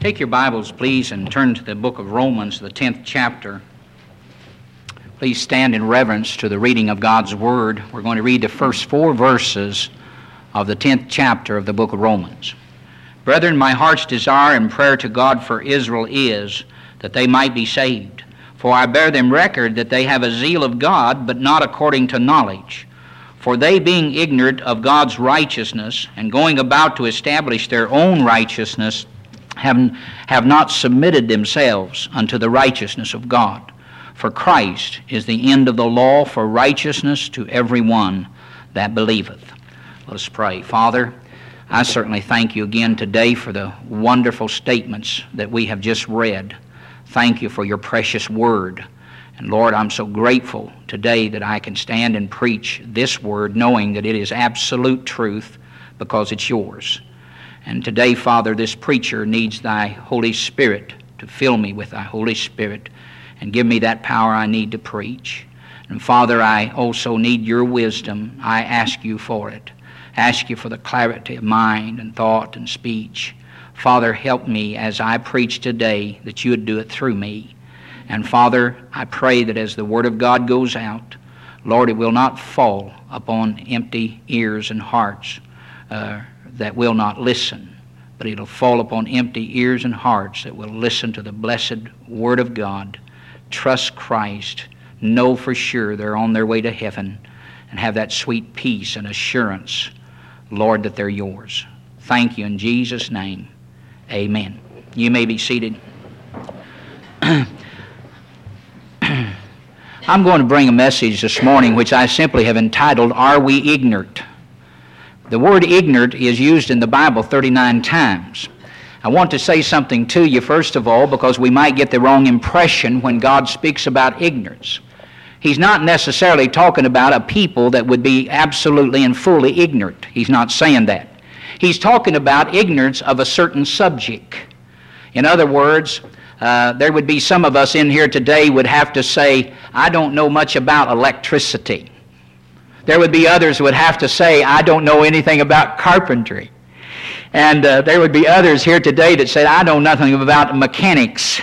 Take your Bibles, please, and turn to the book of Romans, the 10th chapter. Please stand in reverence to the reading of God's Word. We're going to read the first 4 verses of the 10th chapter of the book of Romans. Brethren, my heart's desire and prayer to God for Israel is that they might be saved. For I bear them record that they have a zeal of God, but not according to knowledge. For they, being ignorant of God's righteousness, and going about to establish their own righteousness, have not submitted themselves unto the righteousness of God. For Christ is the end of the law for righteousness to every one that believeth. Let us pray. Father, I certainly thank you again today for the wonderful statements that we have just read. Thank you for your precious word. And Lord, I'm so grateful today that I can stand and preach this word knowing that it is absolute truth because it's yours. And today, Father, this preacher needs thy Holy Spirit to fill me with thy Holy Spirit and give me that power I need to preach. And Father, I also need your wisdom. I ask you for it. Ask you for the clarity of mind and thought and speech. Father, help me as I preach today that you would do it through me. And Father, I pray that as the Word of God goes out, Lord, it will not fall upon empty ears and hearts that will not listen, but it'll fall upon empty ears and hearts that will listen to the blessed Word of God, trust Christ, know for sure they're on their way to heaven, and have that sweet peace and assurance, Lord, that they're yours. Thank you in Jesus' name. Amen. You may be seated. I'm going to bring a message this morning which I simply have entitled, Are We Ignorant? The word ignorant is used in the Bible 39 times. I want to say something to you, first of all, because we might get the wrong impression when God speaks about ignorance. He's not necessarily talking about a people that would be absolutely and fully ignorant. He's not saying that. He's talking about ignorance of a certain subject. In other words, there would be some of us in here today would have to say, I don't know much about electricity. There would be others who would have to say, I don't know anything about carpentry. And there would be others here today that said, I know nothing about mechanics.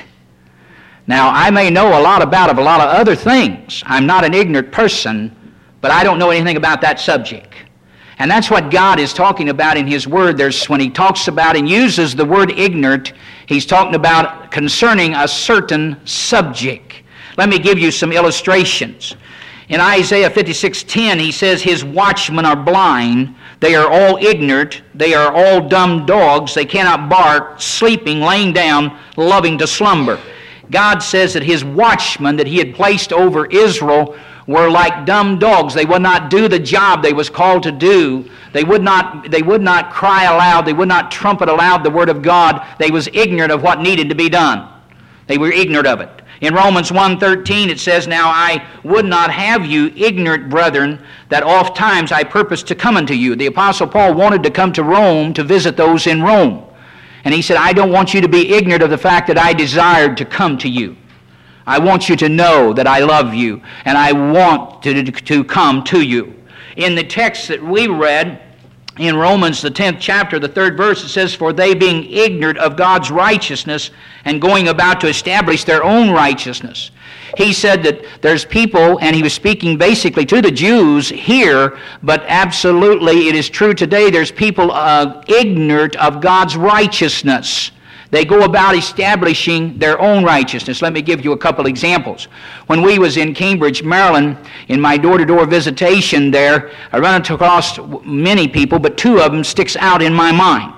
Now, I may know a lot about a lot of other things. I'm not an ignorant person, but I don't know anything about that subject. And that's what God is talking about in His Word. When He talks about and uses the word ignorant, He's talking about concerning a certain subject. Let me give you some illustrations. In Isaiah 56:10, he says, His watchmen are blind, they are all ignorant, they are all dumb dogs, they cannot bark, sleeping, laying down, loving to slumber. God says that His watchmen that He had placed over Israel were like dumb dogs. They would not do the job they was called to do. They would not cry aloud, they would not trumpet aloud the Word of God. They was ignorant of what needed to be done. They were ignorant of it. In Romans 1:13 it says, Now I would not have you ignorant, brethren, that oft times I purposed to come unto you. The Apostle Paul wanted to come to Rome to visit those in Rome. And he said, I don't want you to be ignorant of the fact that I desired to come to you. I want you to know that I love you, and I want to come to you. In the text that we read, in Romans, the 10th chapter, the 3rd verse, it says, For they being ignorant of God's righteousness and going about to establish their own righteousness. He said that there's people, and he was speaking basically to the Jews here, but absolutely it is true today, there's people ignorant of God's righteousness. They go about establishing their own righteousness. Let me give you a couple examples. When we was in Cambridge, Maryland, in my door-to-door visitation there, I ran across many people, but 2 of them sticks out in my mind.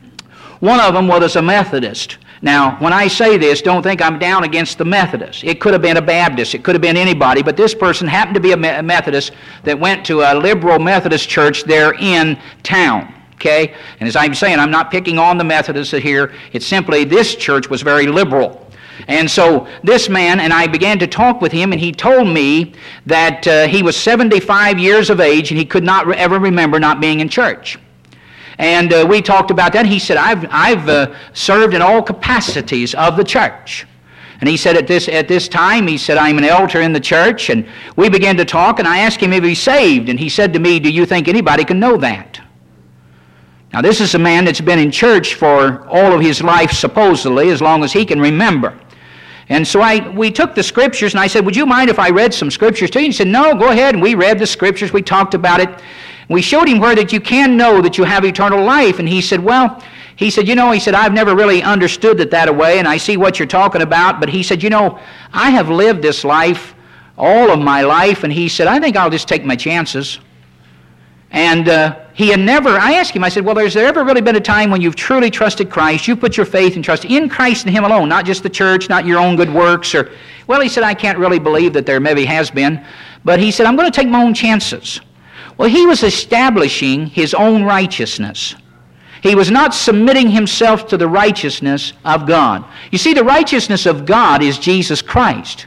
One of them was a Methodist. Now, when I say this, don't think I'm down against the Methodists. It could have been a Baptist. It could have been anybody, but this person happened to be a Methodist that went to a liberal Methodist church there in town. Okay? And as I'm saying, I'm not picking on the Methodists here. It's simply this church was very liberal. And so this man, and I began to talk with him, and he told me that he was 75 years of age, and he could not ever remember not being in church. And we talked about that. He said, I've served in all capacities of the church. And he said at this time, he said, I'm an elder in the church. And we began to talk, and I asked him if he's saved. And he said to me, do you think anybody can know that? Now, this is a man that's been in church for all of his life, supposedly, as long as he can remember. And so we took the Scriptures, and I said, would you mind if I read some Scriptures to you? He said, no, go ahead. And we read the Scriptures. We talked about it. We showed him where that you can know that you have eternal life. And he said, well, he said, I've never really understood it that way, and I see what you're talking about. But he said, I have lived this life all of my life. And he said, I think I'll just take my chances. And he had never, I asked him, I said, well, has there ever really been a time when you've truly trusted Christ, you put your faith and trust in Christ and Him alone, not just the church, not your own good works, or, well, he said, I can't really believe that there maybe has been, but he said, I'm going to take my own chances. Well, he was establishing his own righteousness. He was not submitting himself to the righteousness of God. You see, the righteousness of God is Jesus Christ.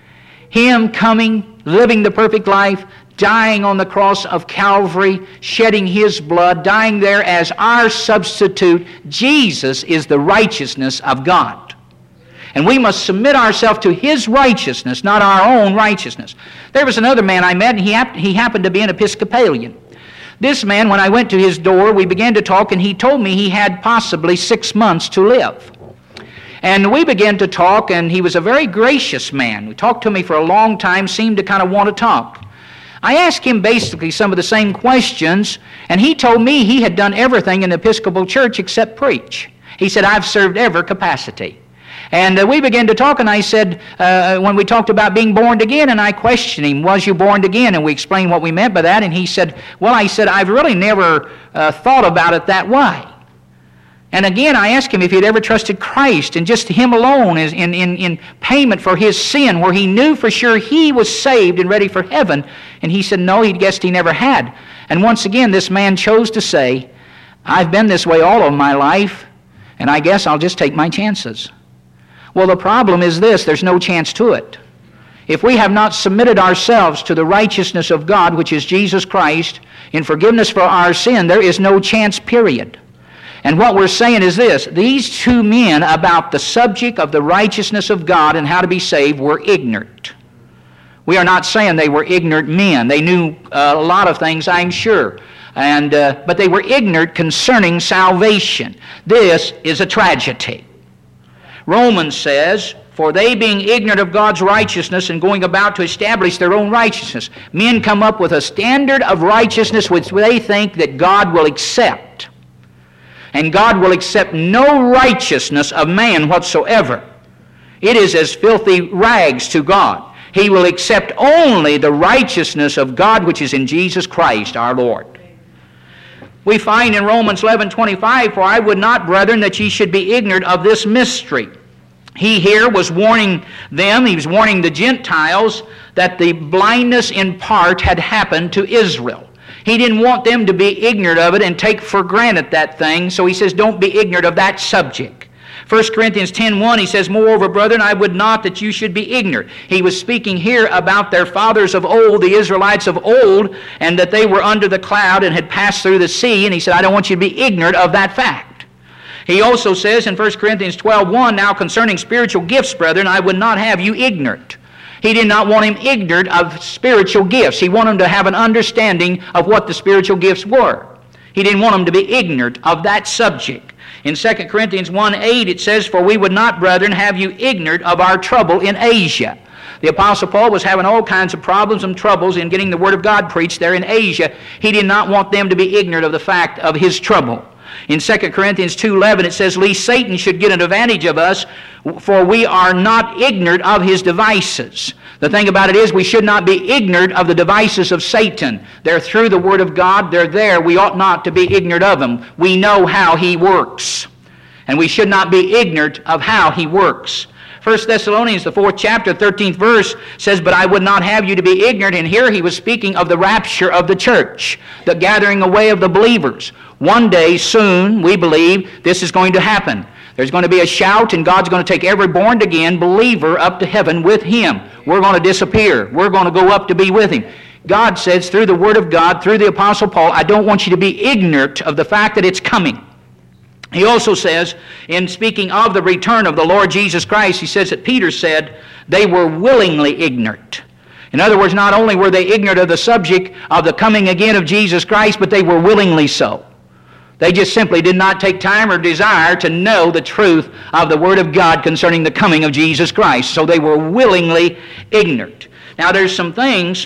Him coming, living the perfect life, dying on the cross of Calvary, shedding His blood, dying there as our substitute. Jesus is the righteousness of God. And we must submit ourselves to His righteousness, not our own righteousness. There was another man I met, and he happened to be an Episcopalian. This man, when I went to his door, we began to talk, and he told me he had possibly 6 months to live. And we began to talk, and he was a very gracious man. He talked to me for a long time, seemed to kind of want to talk. I asked him basically some of the same questions, and he told me he had done everything in the Episcopal Church except preach. He said, I've served every capacity. And we began to talk, and I said, when we talked about being born again, and I questioned him, was you born again? And we explained what we meant by that, and he said, well, I said, I've really never thought about it that way. And again, I asked him if he'd ever trusted Christ and just Him alone in payment for his sin, where he knew for sure he was saved and ready for heaven. And he said no, he guessed he never had. And once again, this man chose to say, I've been this way all of my life, and I guess I'll just take my chances. Well, the problem is this, there's no chance to it. If we have not submitted ourselves to the righteousness of God, which is Jesus Christ, in forgiveness for our sin, there is no chance, period. And what we're saying is this, these two men about the subject of the righteousness of God and how to be saved were ignorant. We are not saying they were ignorant men. They knew a lot of things, I'm sure. But they were ignorant concerning salvation. This is a tragedy. Romans says, for they being ignorant of God's righteousness and going about to establish their own righteousness, men come up with a standard of righteousness which they think that God will accept. And God will accept no righteousness of man whatsoever. It is as filthy rags to God. He will accept only the righteousness of God which is in Jesus Christ our Lord. We find in Romans 11:25, for I would not, brethren, that ye should be ignorant of this mystery. He here was warning them, he was warning the Gentiles, that the blindness in part had happened to Israel. He didn't want them to be ignorant of it and take for granted that thing, so he says, don't be ignorant of that subject. 1 Corinthians 10:1, he says, moreover, brethren, I would not that you should be ignorant. He was speaking here about their fathers of old, the Israelites of old, and that they were under the cloud and had passed through the sea, and he said, I don't want you to be ignorant of that fact. He also says in 1 Corinthians 12:1, now concerning spiritual gifts, brethren, I would not have you ignorant. He did not want him ignorant of spiritual gifts. He wanted him to have an understanding of what the spiritual gifts were. He didn't want him to be ignorant of that subject. In 2 Corinthians 1:8 it says, for we would not, brethren, have you ignorant of our trouble in Asia. The Apostle Paul was having all kinds of problems and troubles in getting the Word of God preached there in Asia. He did not want them to be ignorant of the fact of his trouble. In 2 Corinthians 2:11 it says, lest Satan should get an advantage of us, for we are not ignorant of his devices. The thing about it is we should not be ignorant of the devices of Satan. They're through the Word of God. They're there. We ought not to be ignorant of them. We know how he works. And we should not be ignorant of how he works. 1 Thessalonians, the 4th chapter, 13th verse says, but I would not have you to be ignorant. And here he was speaking of the rapture of the church, the gathering away of the believers. One day, soon, we believe, this is going to happen. There's going to be a shout, and God's going to take every born-again believer up to heaven with him. We're going to disappear. We're going to go up to be with him. God says through the Word of God, through the Apostle Paul, I don't want you to be ignorant of the fact that it's coming. He also says, in speaking of the return of the Lord Jesus Christ, he says that Peter said they were willingly ignorant. In other words, not only were they ignorant of the subject of the coming again of Jesus Christ, but they were willingly so. They just simply did not take time or desire to know the truth of the Word of God concerning the coming of Jesus Christ. So they were willingly ignorant. Now there's some things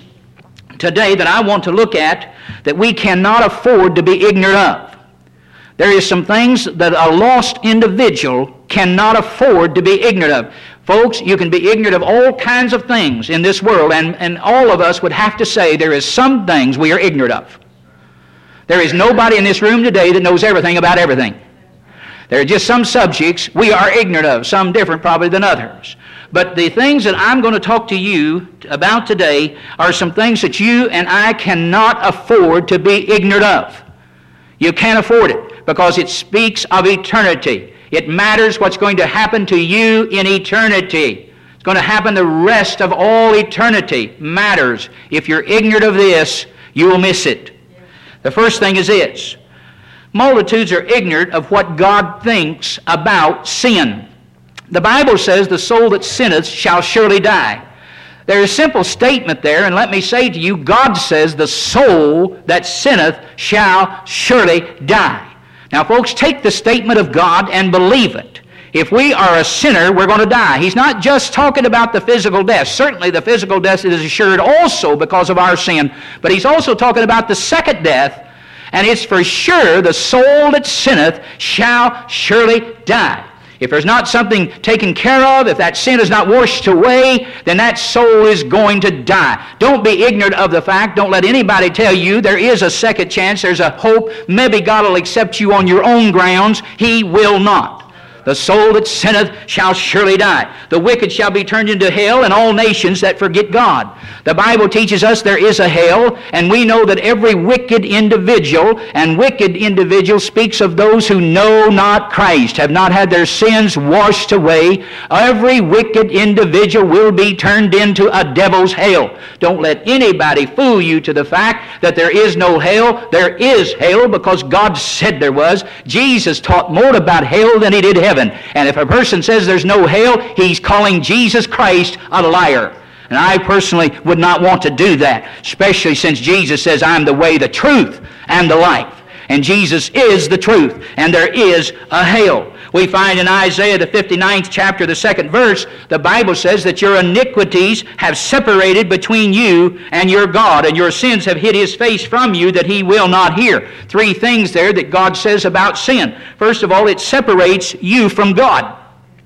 today that I want to look at that we cannot afford to be ignorant of. There is some things that a lost individual cannot afford to be ignorant of. Folks, you can be ignorant of all kinds of things in this world, and all of us would have to say there is some things we are ignorant of. There is nobody in this room today that knows everything about everything. There are just some subjects we are ignorant of, some different probably than others. But the things that I'm going to talk to you about today are some things that you and I cannot afford to be ignorant of. You can't afford it because it speaks of eternity. It matters what's going to happen to you in eternity. It's going to happen the rest of all eternity. Matters. If you're ignorant of this, you will miss it. The first thing is this. Multitudes are ignorant of what God thinks about sin. The Bible says, the soul that sinneth shall surely die. There is a simple statement there, and let me say to you, God says, the soul that sinneth shall surely die. Now, folks, take the statement of God and believe it. If we are a sinner, we're going to die. He's not just talking about the physical death. Certainly the physical death is assured also because of our sin, but he's also talking about the second death, and it's for sure the soul that sinneth shall surely die. If there's not something taken care of, if that sin is not washed away, then that soul is going to die. Don't be ignorant of the fact. Don't let anybody tell you there is a second chance, there's a hope. Maybe God will accept you on your own grounds. He will not. The soul that sinneth shall surely die. The wicked shall be turned into hell, and all nations that forget God. The Bible teaches us there is a hell, and we know that every wicked individual, and wicked individual speaks of those who know not Christ, have not had their sins washed away. Every wicked individual will be turned into a devil's hell. Don't let anybody fool you to the fact that there is no hell. There is hell because God said there was. Jesus taught more about hell than he did heaven. And if a person says there's no hell, he's calling Jesus Christ a liar. And I personally would not want to do that, especially since Jesus says, I'm the way, the truth, and the life. And Jesus is the truth, and there is a hell. We find in Isaiah the 59th chapter, the 2nd verse, the Bible says that your iniquities have separated between you and your God, and your sins have hid his face from you that he will not hear. Three things there that God says about sin. First of all, it separates you from God.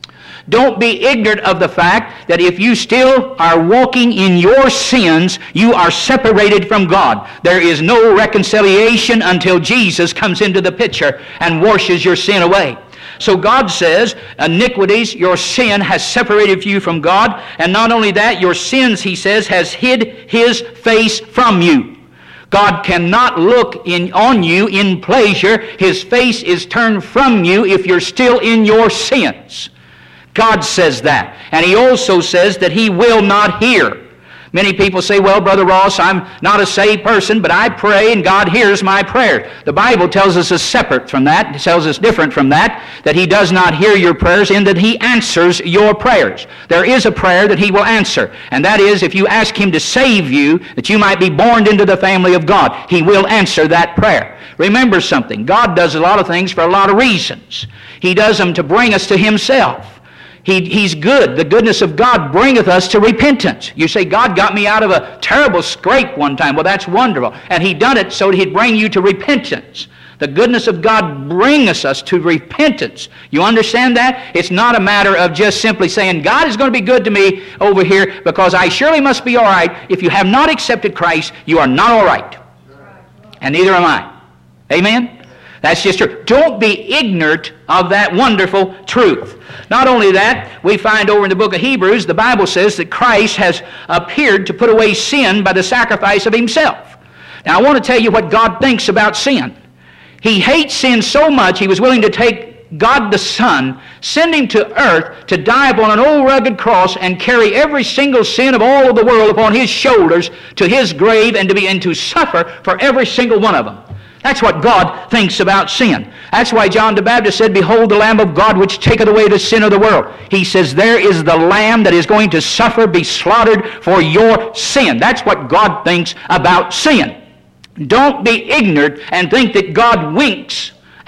Don't be ignorant of the fact that if you still are walking in your sins, you are separated from God. There is no reconciliation until Jesus comes into the picture and washes your sin away. So God says, iniquities, your sin has separated you from God. And not only that, your sins, he says, has hid his face from you. God cannot look on you in pleasure. His face is turned from you if you're still in your sins. God says that. And he also says that he will not hear. Many people say, well, Brother Ross, I'm not a saved person, but I pray and God hears my prayer. The Bible tells us it's separate from that. It tells us different from that he does not hear your prayers in that he answers your prayers. There is a prayer that he will answer, and that is if you ask him to save you, that you might be born into the family of God. He will answer that prayer. Remember something. God does a lot of things for a lot of reasons. He does them to bring us to himself. He's good. The goodness of God bringeth us to repentance. You say, God got me out of a terrible scrape one time. Well, that's wonderful. And he done it so that he'd bring you to repentance. The goodness of God bringeth us to repentance. You understand that? It's not a matter of just simply saying, God is going to be good to me over here because I surely must be all right. If you have not accepted Christ, you are not all right. And neither am I. Amen? That's just true. Don't be ignorant of that wonderful truth. Not only that, we find over in the book of Hebrews, the Bible says that Christ has appeared to put away sin by the sacrifice of himself. Now I want to tell you what God thinks about sin. He hates sin so much he was willing to take God the Son, send him to earth to die upon an old rugged cross and carry every single sin of all of the world upon his shoulders to his grave and to suffer for every single one of them. That's what God thinks about sin. That's why John the Baptist said, behold the Lamb of God which taketh away the sin of the world. He says, there is the Lamb that is going to suffer, be slaughtered for your sin. That's what God thinks about sin. Don't be ignorant and think that God winks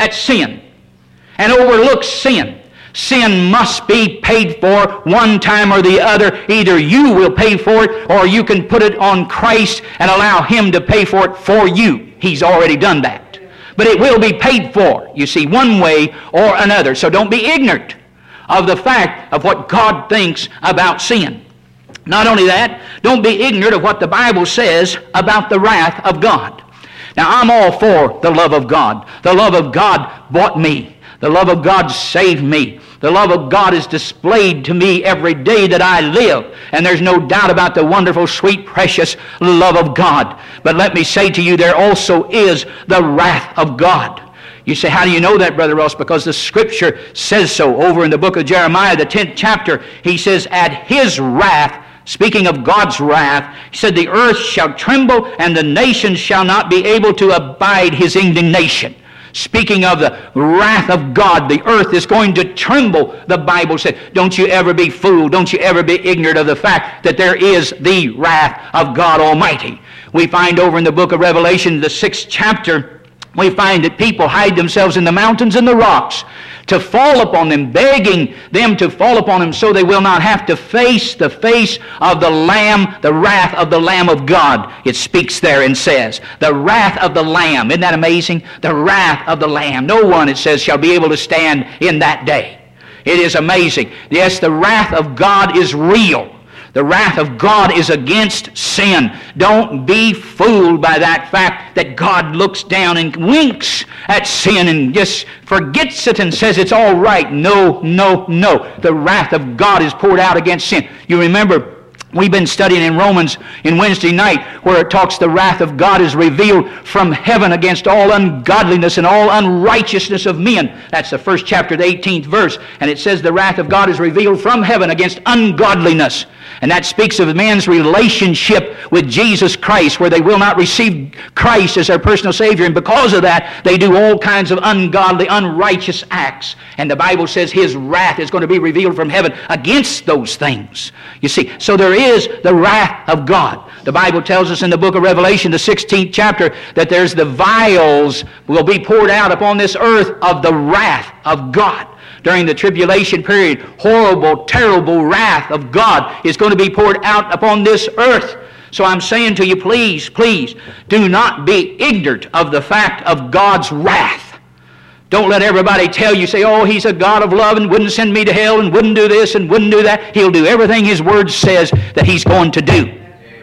at sin and overlooks sin. Sin must be paid for one time or the other. Either you will pay for it or you can put it on Christ and allow Him to pay for it for you. He's already done that. But it will be paid for, you see, one way or another. So don't be ignorant of the fact of what God thinks about sin. Not only that, don't be ignorant of what the Bible says about the wrath of God. Now, I'm all for the love of God. The love of God bought me. The love of God saved me. The love of God is displayed to me every day that I live. And there's no doubt about the wonderful, sweet, precious love of God. But let me say to you, there also is the wrath of God. You say, how do you know that, Brother Ross? Because the Scripture says so. Over in the book of Jeremiah, the 10th chapter, he says, at His wrath, speaking of God's wrath, he said, the earth shall tremble and the nations shall not be able to abide His indignation. Speaking of the wrath of God, the earth is going to tremble, the Bible said. Don't you ever be fooled. Don't you ever be ignorant of the fact that there is the wrath of God Almighty. We find over in the book of Revelation, the 6th chapter, we find that people hide themselves in the mountains and the rocks to fall upon them, begging them to fall upon them so they will not have to face the face of the Lamb, the wrath of the Lamb of God. It speaks there and says, the wrath of the Lamb. Isn't that amazing? The wrath of the Lamb. No one, it says, shall be able to stand in that day. It is amazing. Yes, the wrath of God is real. The wrath of God is against sin. Don't be fooled by that fact that God looks down and winks at sin and just forgets it and says it's all right. No, no, no. The wrath of God is poured out against sin. You remember, we've been studying in Romans in Wednesday night where it talks the wrath of God is revealed from heaven against all ungodliness and all unrighteousness of men. That's the first chapter, the 18th verse. And it says the wrath of God is revealed from heaven against ungodliness. And that speaks of man's relationship with Jesus Christ, where they will not receive Christ as their personal Savior. And because of that, they do all kinds of ungodly, unrighteous acts. And the Bible says His wrath is going to be revealed from heaven against those things. You see, so there is the wrath of God. The Bible tells us in the book of Revelation, the 16th chapter, that there's the vials will be poured out upon this earth of the wrath of God. During the tribulation period, horrible, terrible wrath of God is going to be poured out upon this earth. So I'm saying to you, please, please, do not be ignorant of the fact of God's wrath. Don't let everybody tell you, say, oh, He's a God of love and wouldn't send me to hell and wouldn't do this and wouldn't do that. He'll do everything His Word says that He's going to do.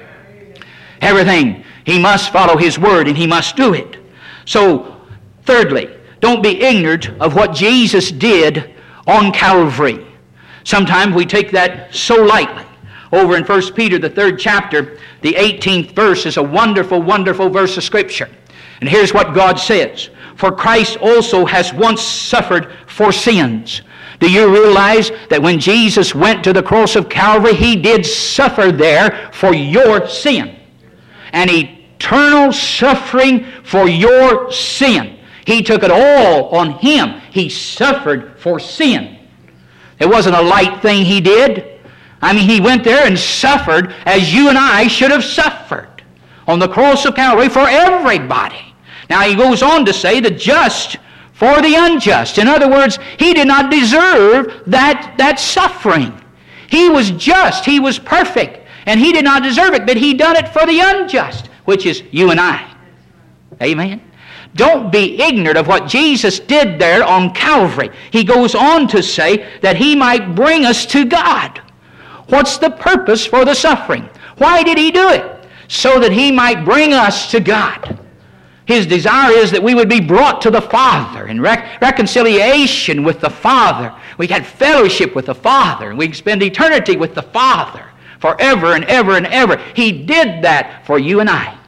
Everything. He must follow His Word and He must do it. So, thirdly, don't be ignorant of what Jesus did on Calvary. Sometimes we take that so lightly. Over in 1 Peter, the 3rd chapter, the 18th verse is a wonderful, wonderful verse of Scripture. And here's what God says. For Christ also has once suffered for sins. Do you realize that when Jesus went to the cross of Calvary, He did suffer there for your sin? An eternal suffering for your sin. He took it all on Him. He suffered for sin. It wasn't a light thing He did. I mean, He went there and suffered as you and I should have suffered on the cross of Calvary for everybody. Now, He goes on to say the just for the unjust. In other words, He did not deserve that suffering. He was just. He was perfect. And He did not deserve it, but He done it for the unjust, which is you and I. Amen? Don't be ignorant of what Jesus did there on Calvary. He goes on to say that He might bring us to God. What's the purpose for the suffering? Why did He do it? So that He might bring us to God. His desire is that we would be brought to the Father in reconciliation with the Father. We had fellowship with the Father, and we can spend eternity with the Father forever and ever and ever. He did that for you and I.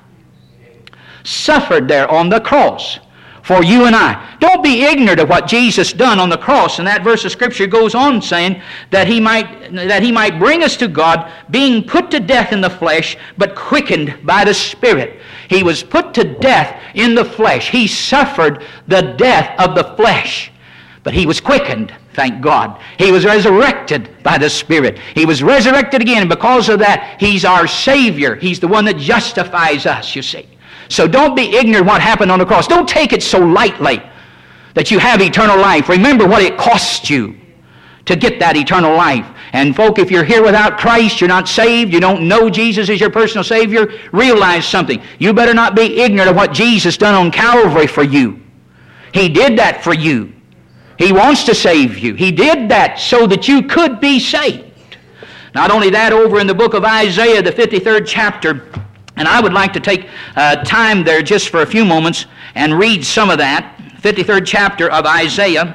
Suffered there on the cross for you and I. Don't be ignorant of what Jesus done on the cross. And that verse of Scripture goes on saying that he might bring us to God, being put to death in the flesh, but quickened by the Spirit. He was put to death in the flesh. He suffered the death of the flesh, but He was quickened. Thank God. He was resurrected by the Spirit. He was resurrected again, and because of that, He's our Savior. He's the one that justifies us, you see. So don't be ignorant of what happened on the cross. Don't take it so lightly. that you have eternal life. Remember what it cost you to get that eternal life. And folk, if you're here without Christ, you're not saved, you don't know Jesus as your personal Savior, realize something. You better not be ignorant of what Jesus done on Calvary for you. He did that for you. He wants to save you. He did that so that you could be saved. Not only that, over in the book of Isaiah, the 53rd chapter, and I would like to take time there just for a few moments and read some of that. 53rd chapter of Isaiah.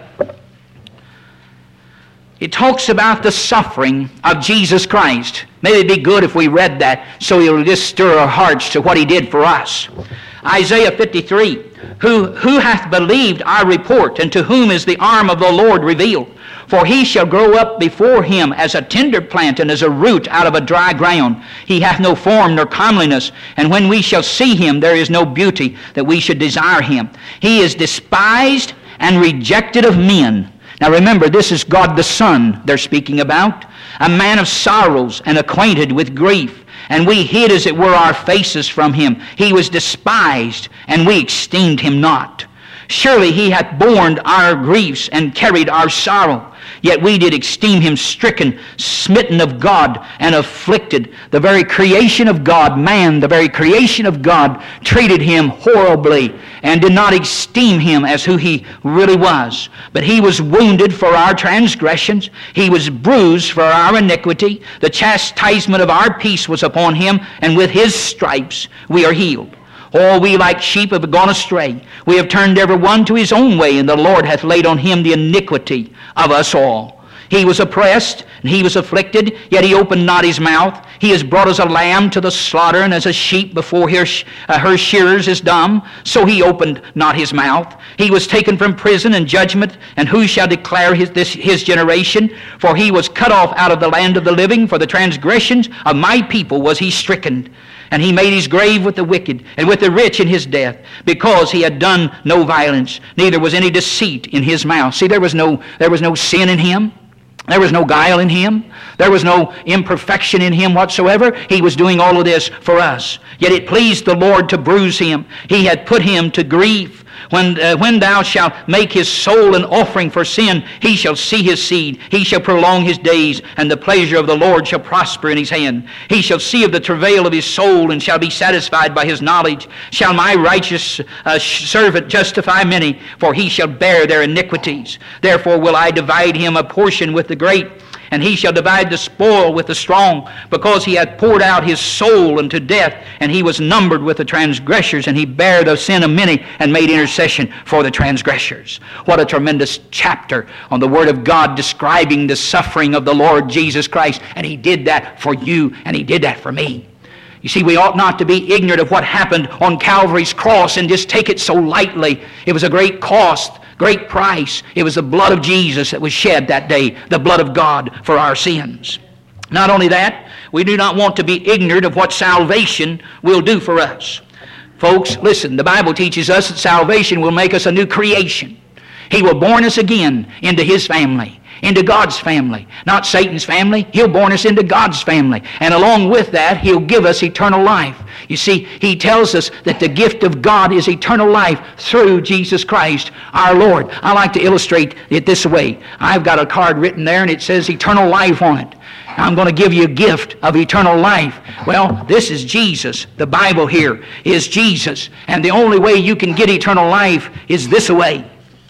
It talks about the suffering of Jesus Christ. Maybe it'd be good if we read that so it will just stir our hearts to what He did for us. Isaiah 53, who hath believed our report, and to whom is the arm of the Lord revealed? For he shall grow up before him as a tender plant, and as a root out of a dry ground. He hath no form nor comeliness, and when we shall see him, there is no beauty that we should desire him. He is despised and rejected of men. Now remember, this is God the Son they're speaking about, a man of sorrows and acquainted with grief. And we hid, as it were, our faces from him. He was despised, and we esteemed him not. Surely he hath borne our griefs and carried our sorrow. Yet we did esteem him stricken, smitten of God, and afflicted. The very creation of God, man, the very creation of God, treated him horribly and did not esteem him as who he really was. But he was wounded for our transgressions. He was bruised for our iniquity. The chastisement of our peace was upon him, and with his stripes we are healed. All we like sheep have gone astray. We have turned every one to his own way, and the Lord hath laid on him the iniquity of us all. He was oppressed, and he was afflicted, yet he opened not his mouth. He is brought as a lamb to the slaughter, and as a sheep before her shearers is dumb, so he opened not his mouth. He was taken from prison and judgment, and who shall declare his generation? For he was cut off out of the land of the living. For the transgressions of my people was he stricken. And he made his grave with the wicked, and with the rich in his death, because he had done no violence, neither was any deceit in his mouth. See, there was no sin in him. There was no guile in him. There was no imperfection in him whatsoever. He was doing all of this for us. Yet it pleased the Lord to bruise him. He had put him to grief. When thou shalt make his soul an offering for sin, he shall see his seed. He shall prolong his days, and the pleasure of the Lord shall prosper in his hand. He shall see of the travail of his soul, and shall be satisfied by his knowledge. Shall my righteous servant justify many? For he shall bear their iniquities. Therefore will I divide him a portion with the great, and he shall divide the spoil with the strong, because he hath poured out his soul unto death, and he was numbered with the transgressors, and he bare the sin of many, and made intercession for the transgressors. What a tremendous chapter on the Word of God describing the suffering of the Lord Jesus Christ. And he did that for you, and he did that for me. You see, we ought not to be ignorant of what happened on Calvary's cross and just take it so lightly. It was a great cost, great price. It was the blood of Jesus that was shed that day, the blood of God for our sins. Not only that, we do not want to be ignorant of what salvation will do for us. Folks, listen, the Bible teaches us that salvation will make us a new creation. He will born us again into his family, into God's family. Not Satan's family. He'll born us into God's family. And along with that, he'll give us eternal life. You see, he tells us that the gift of God is eternal life through Jesus Christ our Lord. I like to illustrate it this way. I've got a card written there, and it says eternal life on it. I'm going to give you a gift of eternal life. Well, this is Jesus. The Bible here is Jesus. And the only way you can get eternal life is this way.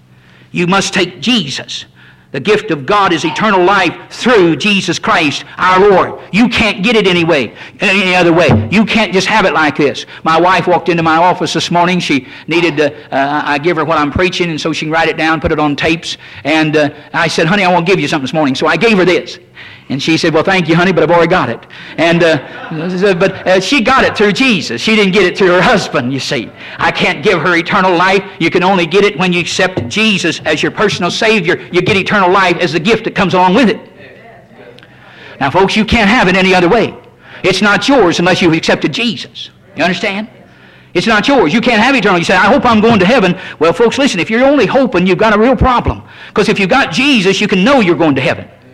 You must take Jesus. The gift of God is eternal life through Jesus Christ our Lord. You can't get it any other way. You can't just have it like this. My wife walked into my office this morning. She needed I give her what I'm preaching, and so she can write it down, put it on tapes. And I said, honey, I want to give you something this morning. So I gave her this. And she said, well, thank you, honey, but I've already got it. And but she got it through Jesus. She didn't get it through her husband, you see. I can't give her eternal life. You can only get it when you accept Jesus as your personal Savior. You get eternal life as the gift that comes along with it. Now, folks, you can't have it any other way. It's not yours unless you've accepted Jesus. You understand? It's not yours. You can't have eternal. You say, I hope I'm going to heaven. Well, folks, listen, if you're only hoping, you've got a real problem. Because if you've got Jesus, you can know you're going to heaven.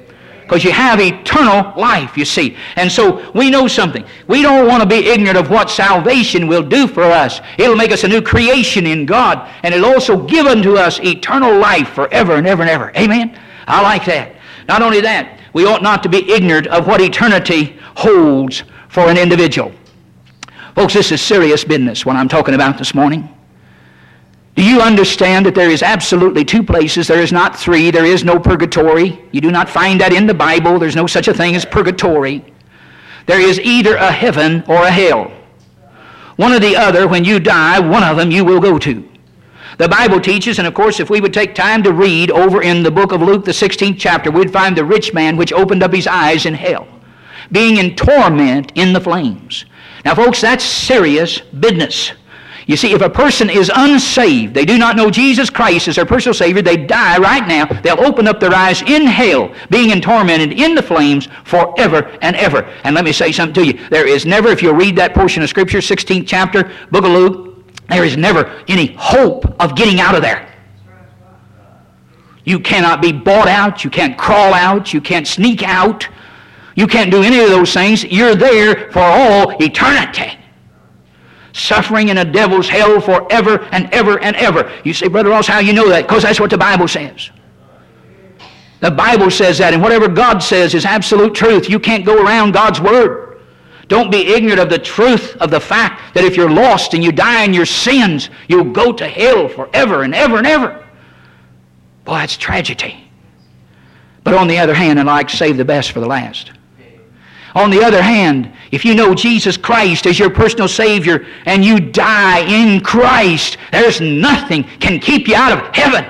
because you have eternal life, you see. And so we know something. We don't want to be ignorant of what salvation will do for us. It'll make us a new creation in God, and it'll also give unto us eternal life forever and ever and ever. Amen? I like that. Not only that, we ought not to be ignorant of what eternity holds for an individual. Folks, this is serious business, what I'm talking about this morning. Do you understand that there is absolutely two places? There is not three. There is no purgatory. You do not find that in the Bible. There's no such a thing as purgatory. There is either a heaven or a hell. One or the other, when you die, one of them you will go to. The Bible teaches, and of course if we would take time to read over in the book of Luke, the 16th chapter, we'd find the rich man which opened up his eyes in hell, being in torment in the flames. Now folks, that's serious business. You see, if a person is unsaved, they do not know Jesus Christ as their personal Savior, they die right now, they'll open up their eyes in hell, being tormented in the flames forever and ever. And let me say something to you. There is never, if you'll read that portion of Scripture, 16th chapter, book of Luke, there is never any hope of getting out of there. You cannot be bought out, you can't crawl out, you can't sneak out, you can't do any of those things. You're there for all eternity. Suffering in a devil's hell forever and ever and ever. You say, Brother Ross, how you know that? Because that's what the Bible says. The Bible says that, and whatever God says is absolute truth. You can't go around God's Word. Don't be ignorant of the truth of the fact that if you're lost and you die in your sins, you'll go to hell forever and ever and ever. Boy, that's tragedy. But on the other hand, I like to save the best for the last. On the other hand, if you know Jesus Christ as your personal Savior and you die in Christ, there's nothing can keep you out of heaven.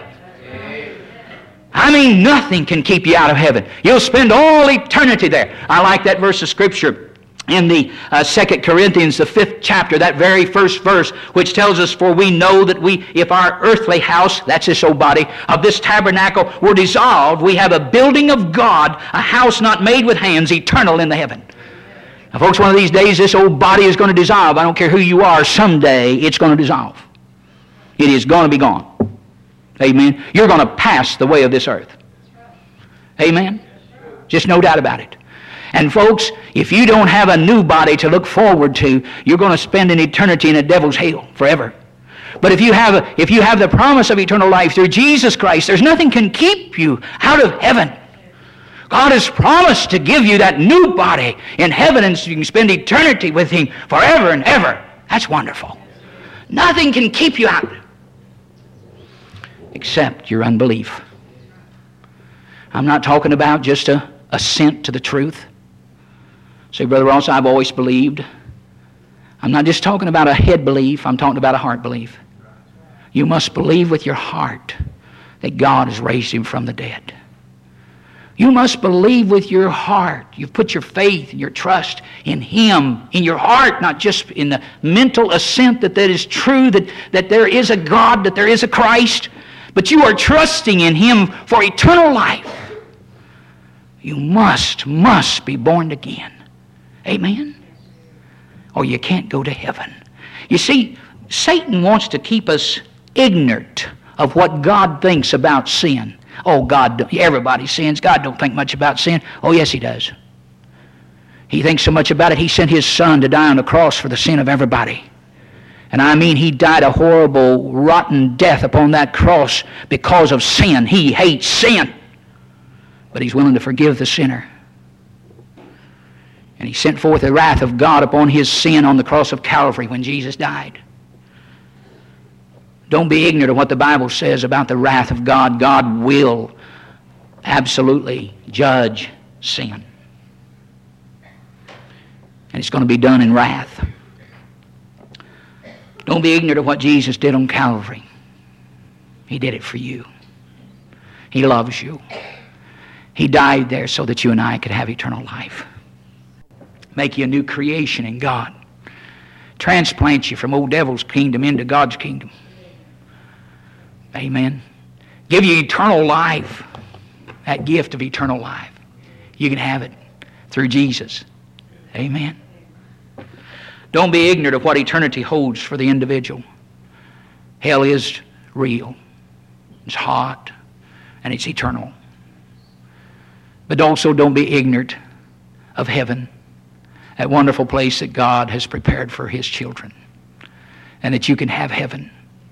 I mean, nothing can keep you out of heaven. You'll spend all eternity there. I like that verse of Scripture in the 2 Corinthians, the 5th chapter, that very first verse, which tells us, for we know that if our earthly house, that's this old body, of this tabernacle were dissolved, we have a building of God, a house not made with hands, eternal in the heaven. Now, folks, one of these days this old body is going to dissolve. I don't care who you are, someday it's going to dissolve. It is going to be gone. Amen. You're going to pass the way of this earth. Amen. Just no doubt about it. And folks, if you don't have a new body to look forward to, you're going to spend an eternity in a devil's hell forever. But if you have the promise of eternal life through Jesus Christ, there's nothing can keep you out of heaven. God has promised to give you that new body in heaven, and so you can spend eternity with Him forever and ever. That's wonderful. Nothing can keep you out except your unbelief. I'm not talking about just a assent to the truth. Say, Brother Ross, I've always believed. I'm not just talking about a head belief, I'm talking about a heart belief. You must believe with your heart that God has raised Him from the dead. You must believe with your heart. You've put your faith and your trust in Him, in your heart, not just in the mental assent that is true, that there is a God, that there is a Christ, but you are trusting in Him for eternal life. You must be born again. Amen? Or you can't go to heaven. You see, Satan wants to keep us ignorant of what God thinks about sin. Oh, everybody sins. God don't think much about sin. Oh, yes, He does. He thinks so much about it, He sent His Son to die on the cross for the sin of everybody. And I mean, He died a horrible, rotten death upon that cross because of sin. He hates sin. But He's willing to forgive the sinner. And He sent forth the wrath of God upon His sin on the cross of Calvary when Jesus died. Don't be ignorant of what the Bible says about the wrath of God. God will absolutely judge sin. And it's going to be done in wrath. Don't be ignorant of what Jesus did on Calvary. He did it for you. He loves you. He died there so that you and I could have eternal life. Make you a new creation in God. Transplant you from old devil's kingdom into God's kingdom. Amen. Give you eternal life. That gift of eternal life. You can have it through Jesus. Amen. Don't be ignorant of what eternity holds for the individual. Hell is real. It's hot. And it's eternal. But also don't be ignorant of heaven, that wonderful place that God has prepared for His children, and that you can have heaven.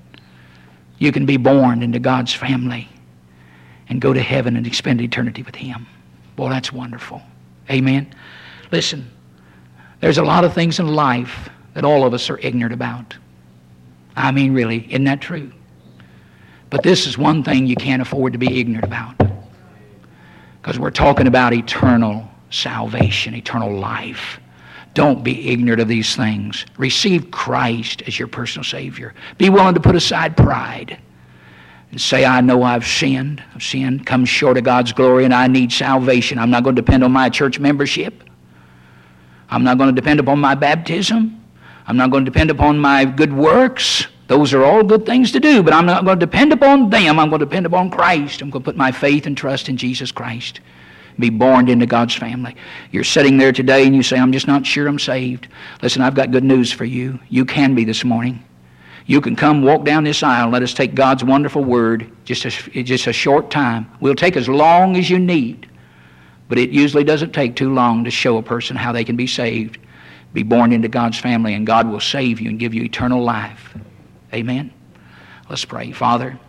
You can be born into God's family and go to heaven and spend eternity with Him. Boy, that's wonderful. Amen. Listen, there's a lot of things in life that all of us are ignorant about. I mean, really, isn't that true? But this is one thing you can't afford to be ignorant about, because we're talking about eternal salvation, eternal life. Don't be ignorant of these things. Receive Christ as your personal Savior. Be willing to put aside pride and say, I know I've sinned. I've sinned, come short of God's glory, and I need salvation. I'm not going to depend on my church membership. I'm not going to depend upon my baptism. I'm not going to depend upon my good works. Those are all good things to do, but I'm not going to depend upon them. I'm going to depend upon Christ. I'm going to put my faith and trust in Jesus Christ. Be born into God's family. You're sitting there today and you say, I'm just not sure I'm saved. Listen, I've got good news for you. You can be this morning. You can come walk down this aisle and let us take God's wonderful word just a short time. We'll take as long as you need, but it usually doesn't take too long to show a person how they can be saved, be born into God's family, and God will save you and give you eternal life. Amen. Let's pray. Father,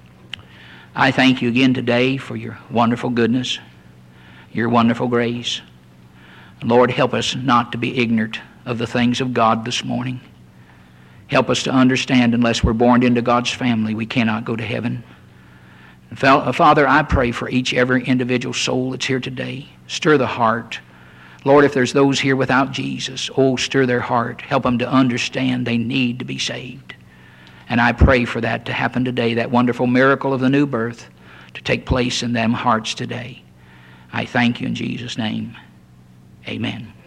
I thank you again today for your wonderful goodness, your wonderful grace. Lord, help us not to be ignorant of the things of God this morning. Help us to understand unless we're born into God's family, we cannot go to heaven. And Father, I pray for every individual soul that's here today. Stir the heart. Lord, if there's those here without Jesus, stir their heart. Help them to understand they need to be saved. And I pray for that to happen today, that wonderful miracle of the new birth to take place in them hearts today. I thank you in Jesus' name. Amen.